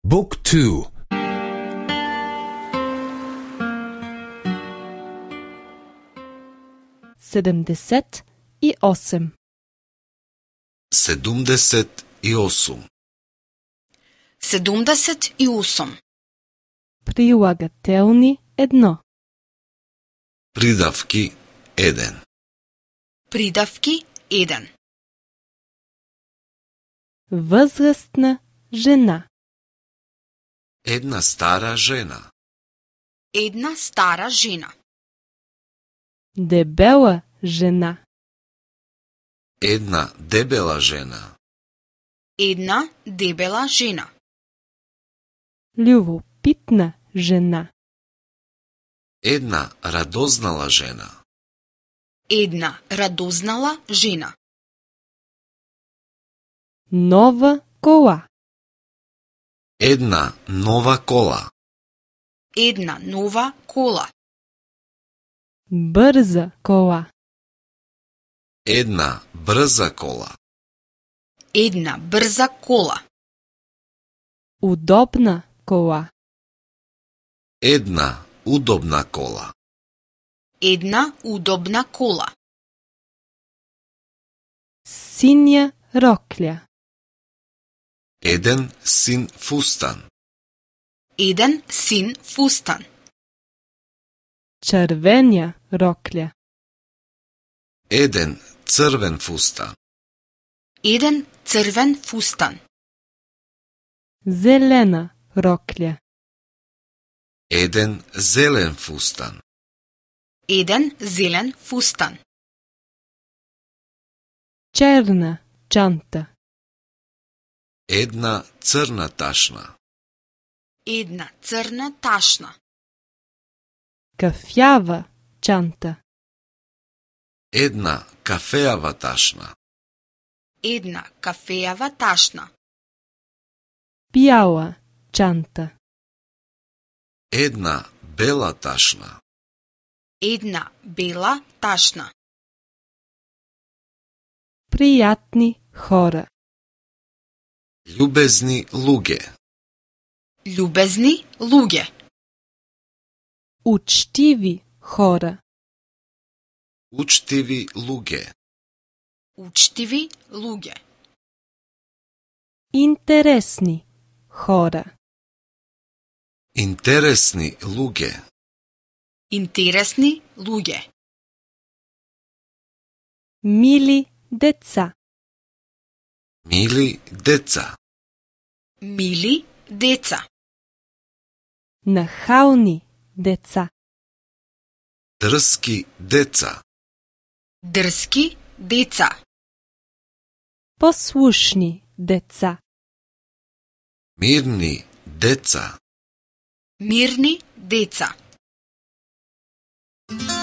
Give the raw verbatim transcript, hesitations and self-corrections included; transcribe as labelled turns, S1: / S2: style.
S1: بوك تو
S2: sedemdeset i osam.
S3: sedumdeset i osam.
S4: sedumdeset i osam.
S2: Прилагателни едно.
S3: Придавки еден.
S4: Придавки еден.
S2: Възрастна жена.
S3: Една стара жена.
S4: Една стара жена.
S2: Дебела жена.
S3: Една дебела жена.
S4: Една дебела жена.
S2: Любопитна жена.
S3: Една радознала жена.
S4: Една радознала жена.
S2: Нова кола.
S3: Една нова кола.
S4: Една нова кола.
S2: Бърза кола.
S3: Една брза кола.
S4: Една брза кола.
S2: Удобна кола.
S3: Една удобна кола.
S4: Една удобна кола.
S2: Синя рокля.
S3: Еден син фустан.
S4: Еден син фустан.
S2: Червеня рокля.
S3: Еден црвен фустан.
S4: Еден црвен фустан.
S2: Зелена рокля.
S3: Еден зелен фустан.
S4: Еден зелен фустан.
S2: Черна чанта.
S3: Една црна ташна.
S4: Една црна ташна.
S2: Кафява чанта.
S3: Една кафеава ташна.
S4: Една кафеава ташна.
S2: Бяла чанта.
S3: Една бела ташна.
S4: Една бела ташна.
S2: Приятни хора.
S3: Љубезни луѓе.
S4: Љубезни луѓе.
S2: Учтиви хора.
S3: Учтиви луѓе.
S4: Учтиви луѓе.
S2: Интересни хора.
S3: Интересни луѓе.
S4: Интересни луѓе.
S2: Мили деца.
S3: Мили деца.
S4: Мили деца.
S2: Нахални деца.
S3: Дрски деца.
S4: Дрски деца.
S2: Послушни деца.
S3: Мирни деца.
S4: Мирни деца.